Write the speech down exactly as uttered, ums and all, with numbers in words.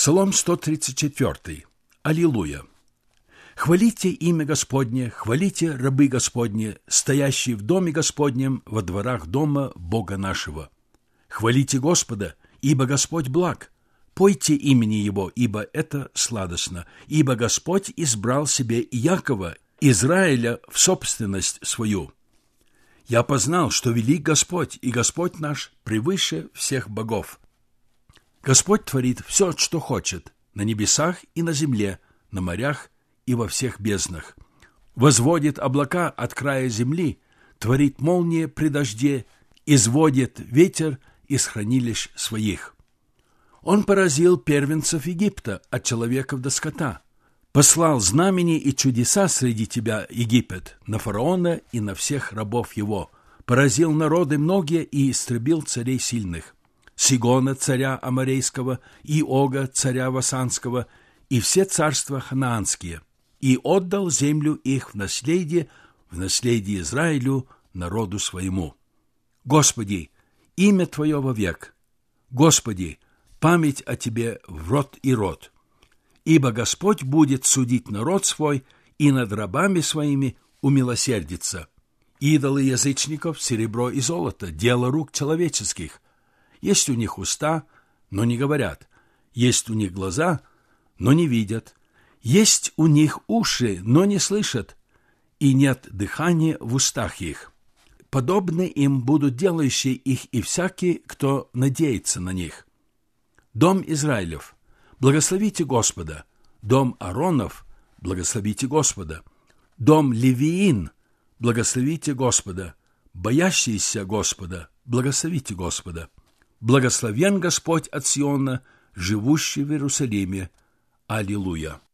Псалом сто тридцать четыре. Аллилуйя! Хвалите имя Господне, хвалите рабы Господне, стоящие в доме Господнем, во дворах дома Бога нашего. Хвалите Господа, ибо Господь благ. Пойте имени Его, ибо это сладостно, ибо Господь избрал себе Иакова, Израиля, в собственность свою. Я познал, что велик Господь, и Господь наш превыше всех богов. Господь творит все, что хочет, на небесах и на земле, на морях и во всех безднах. Возводит облака от края земли, творит молнии при дожде, изводит ветер из хранилищ своих. Он поразил первенцев Египта от человеков до скота, послал знамения и чудеса среди тебя, Египет, на фараона и на всех рабов его, поразил народы многие и истребил царей сильных, Сигона, царя Аморейского, и Ога, царя Васанского, и все царства ханаанские, и отдал землю их в наследие, в наследие Израилю, народу своему. Господи, имя Твое вовек, Господи, память о Тебе в род и род. Ибо Господь будет судить народ свой, и над рабами своими умилосердится. Идолы язычников, серебро и золото, дело рук человеческих. Есть у них уста, но не говорят, есть у них глаза, но не видят, есть у них уши, но не слышат, и нет дыхания в устах их. Подобны им будут делающие их и всякий, кто надеется на них. Дом Израилев, благословите Господа, дом Ааронов, благословите Господа, дом Левиин, благословите Господа, боящиеся Господа, благословите Господа. Благословен Господь от Сиона, живущий в Иерусалиме. Аллилуйя!